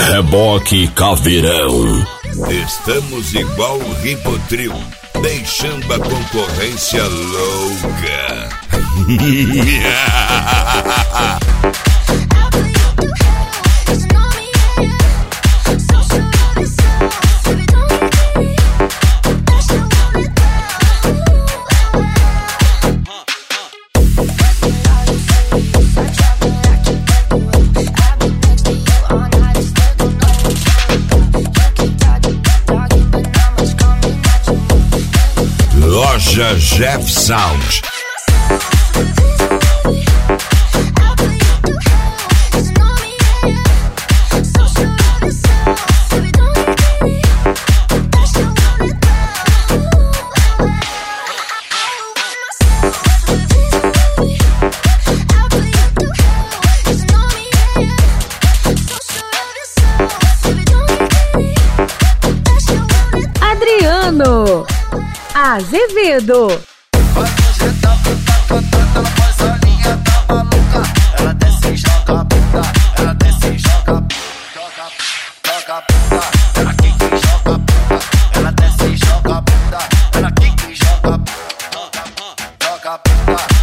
Reboque Caveirão. Estamos igual o Ribotril, deixando a concorrência louca. Loja Jeff Sound. Adriano Azevedo. Ela faz a linha da maluca. Ela desce e joga a bunda. Ela desce e joga a bunda. Joga a bunda. Ela quica e joga a bunda. Ela desce e joga a bunda. Ela quica e joga a bunda. Joga a bunda.